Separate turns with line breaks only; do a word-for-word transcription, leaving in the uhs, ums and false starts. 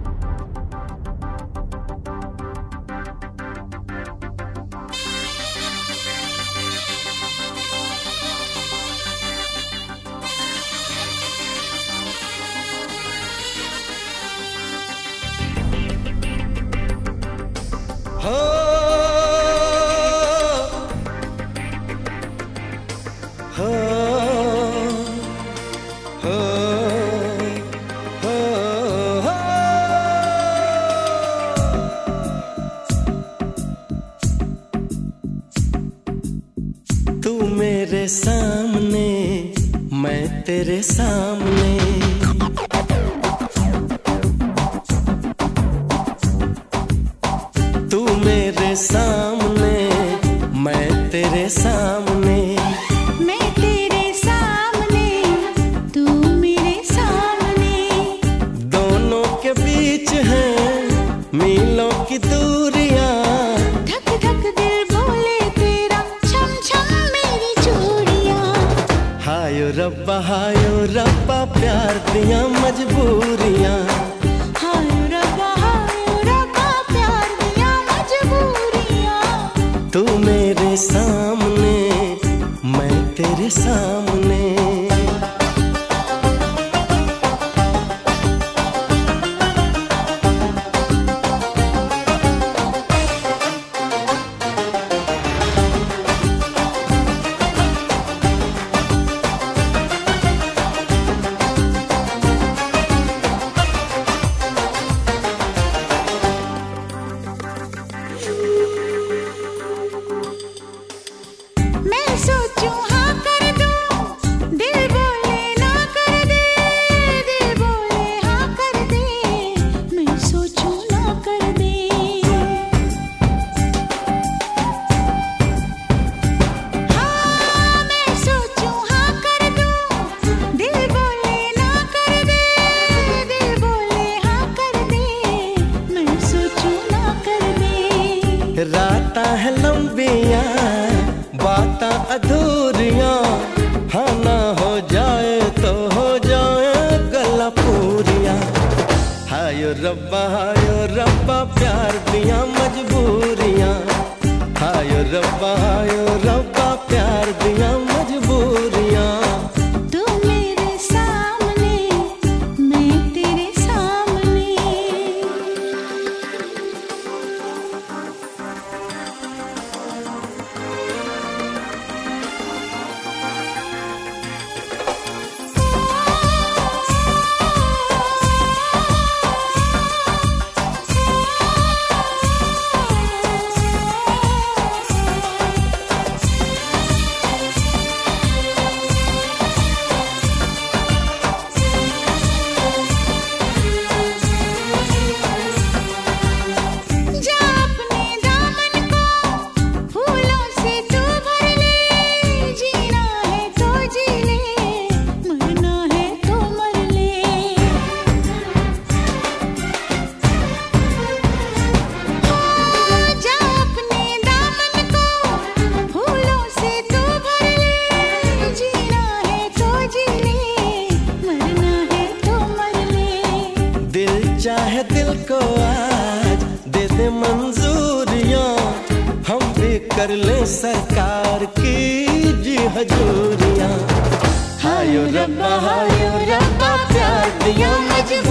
हो हो हो हो हो तू मेरे सामने मैं तेरे सामने सामने मैं तेरे सामने
मैं तेरे सामने तू मेरे सामने
दोनों के बीच है मीलों की दूरियां
धक धक दिल बोले तेरा छम छम मेरी चूड़ियां
हायो रब्बा हायो रब्बा प्यार दिया मजबूरियां तू मेरे सामने मैं तेरे सामने राता है लंबियां बातां अधूरियां हाँ ना हो जाए तो हो जाए गला पूरियां हायो रब्बा हायो रब्बा प्यार दिया मजबूरियां हायो रब्बा हायो रब्बा प्यार दिया मजबूरियां
तू मेरे सामने मैं तेरे सामने
चाहे दिल को आज दे दे मंजूरियां हम भी कर ले सरकार की जी हजूरियां हायो रब्बा हायो रब्बा प्यार दिया मजबूरियां।